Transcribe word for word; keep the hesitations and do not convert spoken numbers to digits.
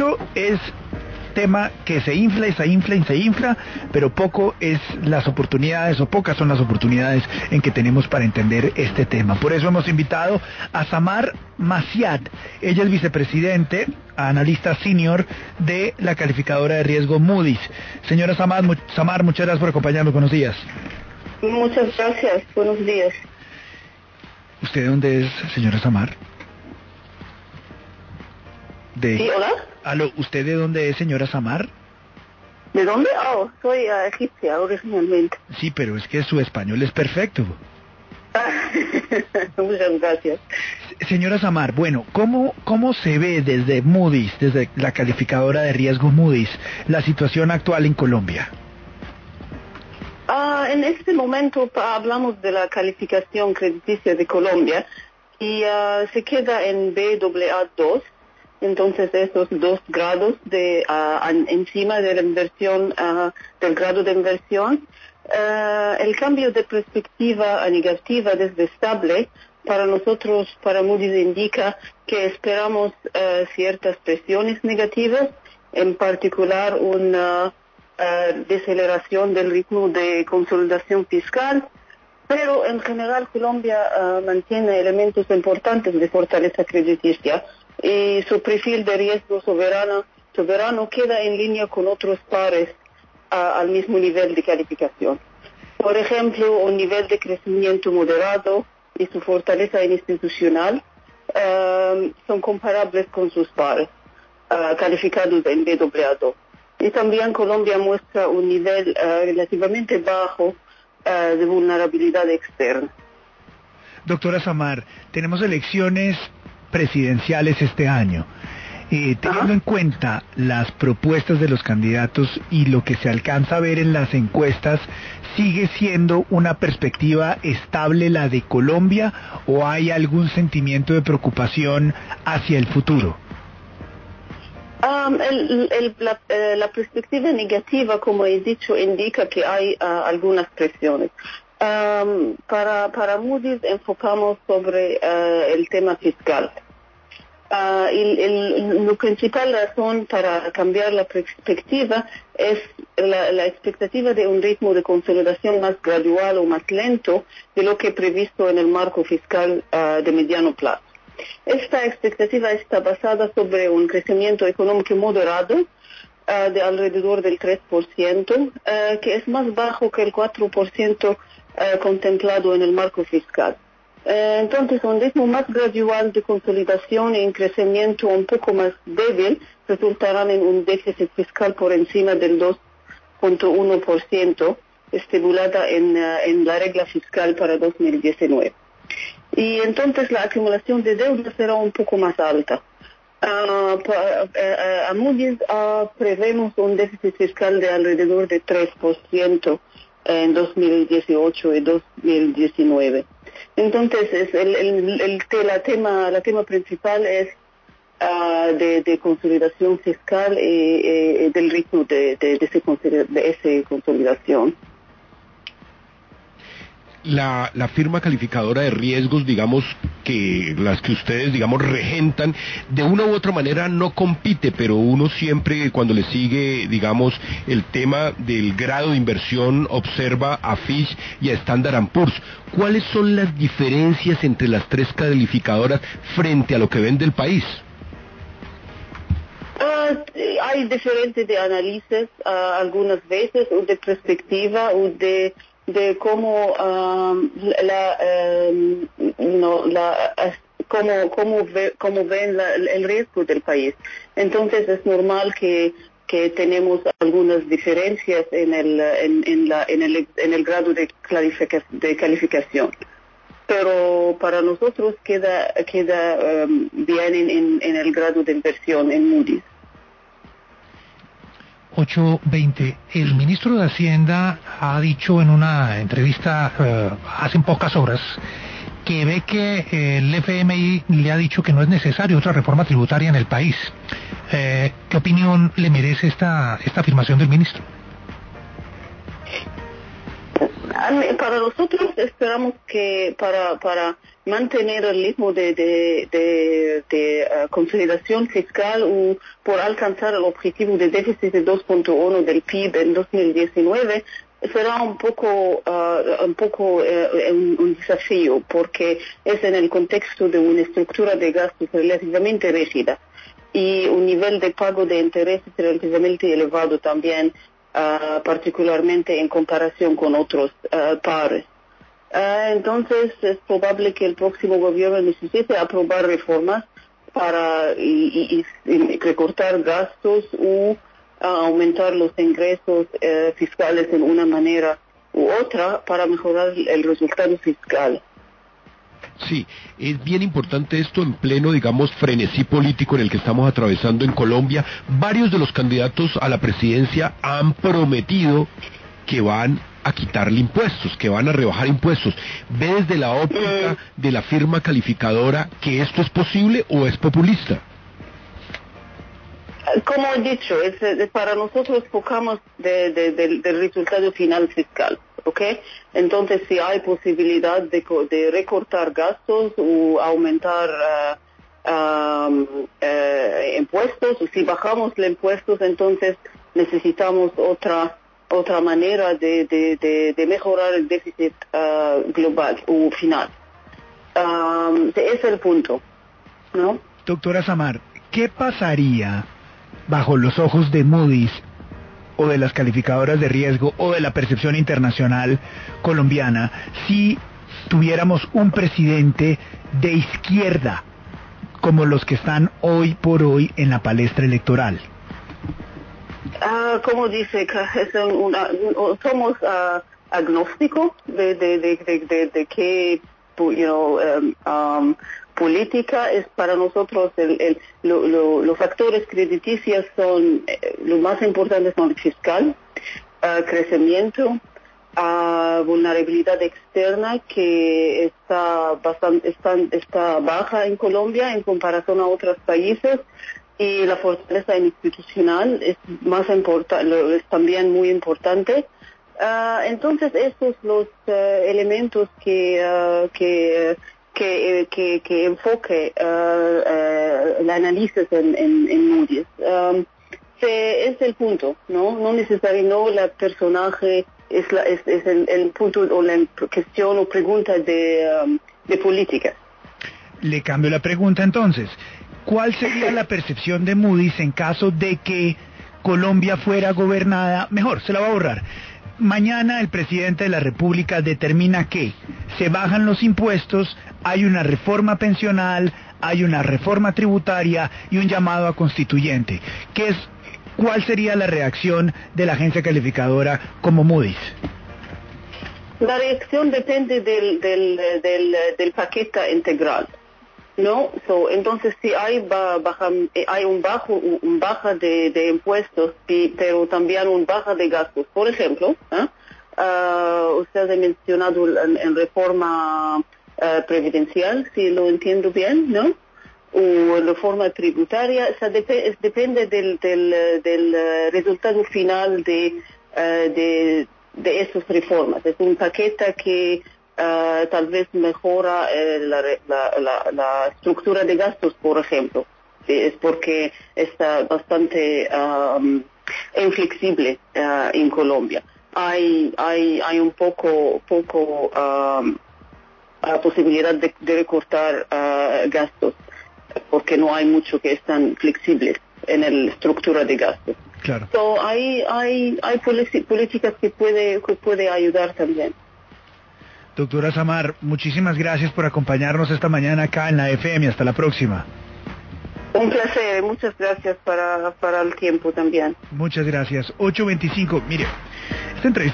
mucho es tema que se infla y se infla y se infla, pero poco es las oportunidades o pocas son las oportunidades en que tenemos para entender este tema. Por eso hemos invitado a Samar Maciat. Ella es vicepresidente, analista senior de la calificadora de riesgo Moody's. Señora Samar, mu Samar, muchas gracias por acompañarnos. Buenos días. Muchas gracias. Buenos días. ¿Usted de dónde es, señora Samar? De... Sí, hola. Aló, ¿usted de dónde es, señora Samar? ¿De dónde? Oh, soy uh, egipcia originalmente. Sí, pero es que su español es perfecto. Muchas gracias. Señora Samar, bueno, ¿cómo, ¿cómo se ve desde Moody's, desde la calificadora de riesgo Moody's, la situación actual en Colombia? Uh, en este momento hablamos de la calificación crediticia de Colombia y uh, se queda en B A A dos. Entonces esos dos grados de uh, an, encima de la inversión, uh, del grado de inversión, uh, el cambio de perspectiva a negativa desde estable para nosotros, para Moody's, indica que esperamos uh, ciertas presiones negativas, en particular una uh, deceleración del ritmo de consolidación fiscal, pero en general Colombia uh, mantiene elementos importantes de fortaleza crediticia y su perfil de riesgo soberano, soberano queda en línea con otros pares uh, al mismo nivel de calificación. Por ejemplo, un nivel de crecimiento moderado y su fortaleza institucional uh, son comparables con sus pares uh, calificados en B A A dos. Y también Colombia muestra un nivel uh, relativamente bajo uh, de vulnerabilidad externa. Doctora Samar, tenemos elecciones presidenciales este año. Eh, teniendo Ajá. en cuenta las propuestas de los candidatos y lo que se alcanza a ver en las encuestas, ¿sigue siendo una perspectiva estable la de Colombia o hay algún sentimiento de preocupación hacia el futuro? Um, el, el, la, eh, la perspectiva negativa, como he dicho, indica que hay uh, algunas presiones. Um, para, para Moody's enfocamos sobre uh, el tema fiscal. Uh, el, el, la principal razón para cambiar la perspectiva es la, la expectativa de un ritmo de consolidación más gradual o más lento de lo que previsto en el marco fiscal uh, de mediano plazo. Esta expectativa está basada sobre un crecimiento económico moderado uh, de alrededor del tres por ciento, uh, que es más bajo que el cuatro por ciento uh, contemplado en el marco fiscal. Uh, entonces, un ritmo más gradual de consolidación y un crecimiento un poco más débil resultarán en un déficit fiscal por encima del dos punto uno por ciento, estipulada en, uh, en la regla fiscal para dos mil diecinueve. Y entonces la acumulación de deuda será un poco más alta. Uh, pa, uh, a Moody's uh, prevemos un déficit fiscal de alrededor de tres por ciento en dos mil dieciocho y dos mil diecinueve. Entonces es el, el, el, el la tema la tema principal es uh, de, de consolidación fiscal y, y del ritmo de, de, de, ese, de esa consolidación. La, la firma calificadora de riesgos, digamos, que las que ustedes, digamos, regentan, de una u otra manera no compite, pero uno siempre, cuando le sigue, digamos, el tema del grado de inversión, observa a Fitch y a Standard and Poor's. ¿Cuáles son las diferencias entre las tres calificadoras frente a lo que ven del país? Uh, hay diferentes de análisis, uh, algunas veces, o de perspectiva, o de de cómo um, la, um, no, la cómo cómo, ve, cómo ven la, el riesgo del país. Entonces es normal que que tenemos algunas diferencias en el en, en la en el en el grado de, clarifica, de calificación. Pero para nosotros queda queda um, bien en, en, en el grado de inversión en Moody's. ocho veinte. El ministro de Hacienda ha dicho en una entrevista uh, hace pocas horas que ve que eh, el F M I le ha dicho que no es necesaria otra reforma tributaria en el país. Eh, ¿Qué opinión le merece esta, esta afirmación del ministro? Para nosotros esperamos que para para mantener el ritmo de de, de, de uh, consolidación fiscal o por alcanzar el objetivo de déficit de dos punto uno del P I B en dos mil diecinueve será un poco uh, un poco uh, un, un desafío, porque es en el contexto de una estructura de gastos relativamente rígida y un nivel de pago de intereses relativamente elevado también, uh, particularmente en comparación con otros uh, pares. Uh, entonces es probable que el próximo gobierno necesite aprobar reformas para y, y, y recortar gastos o uh, aumentar los ingresos uh, fiscales en una manera u otra para mejorar el resultado fiscal. Sí, es bien importante esto en pleno, digamos, frenesí político en el que estamos atravesando en Colombia. Varios de los candidatos a la presidencia han prometido que van a quitarle impuestos, que van a rebajar impuestos. ¿Ve desde la óptica de la firma calificadora que esto es posible o es populista? Como he dicho, es, es para nosotros focamos de, de, de, del resultado final fiscal, ¿ok? Entonces, si hay posibilidad de, de recortar gastos o aumentar uh, um, uh, impuestos, o si bajamos los impuestos, entonces necesitamos otra otra manera de, de, de, de mejorar el déficit uh, global o final. Um, ese es el punto, ¿no? Doctora Samar, ¿qué pasaría bajo los ojos de Moody's o de las calificadoras de riesgo o de la percepción internacional colombiana si tuviéramos un presidente de izquierda como los que están hoy por hoy en la palestra electoral? Uh, como dice, es una, somos uh, agnósticos de, de, de, de, de, de qué you know, um, um, política es para nosotros. El, el, lo, lo, los factores crediticios son, eh, lo más importante son el fiscal, uh, crecimiento, uh, vulnerabilidad externa que está, bastante, está, está baja en Colombia en comparación a otros países. Y la fortaleza institucional es más importante, es también muy importante. Uh, entonces, estos los uh, elementos que uh, que, que que que enfoque uh, uh, el análisis en, en, en Moody's. Um, se, es el punto, ¿no? No necesariamente no la personaje es la es, es el, el punto o la cuestión o pregunta de um, de política. Le cambio la pregunta entonces. ¿Cuál sería la percepción de Moody's en caso de que Colombia fuera gobernada? Mejor, se la va a borrar. Mañana el presidente de la República determina que se bajan los impuestos, hay una reforma pensional, hay una reforma tributaria y un llamado a constituyente. ¿Qué es, ¿Cuál sería la reacción de la agencia calificadora como Moody's? La reacción depende del, del, del, del paquete integral. No, so, entonces si hay baja, hay un bajo, un baja de, de impuestos, pero también un baja de gastos. Por ejemplo, ¿eh? uh, usted ha mencionado en, en reforma uh, previdencial, si lo entiendo bien, ¿no? O reforma tributaria, o sea, dep- depende del, del, del resultado final de, uh, de, de estas reformas. Es un paquete que Uh, tal vez mejora eh, la, la, la, la estructura de gastos, por ejemplo. Sí, es porque está bastante um, inflexible uh, en Colombia. Hay hay hay un poco poco um, uh, posibilidad de, de recortar uh, gastos porque no hay mucho que están flexibles en la estructura de gastos. Claro. So, hay hay hay políticas que puede que puede ayudar también. Doctora Samar, muchísimas gracias por acompañarnos esta mañana acá en la F M. Hasta la próxima. Un placer, muchas gracias para, para el tiempo también. Muchas gracias. ocho veinticinco, mire, esta entrevista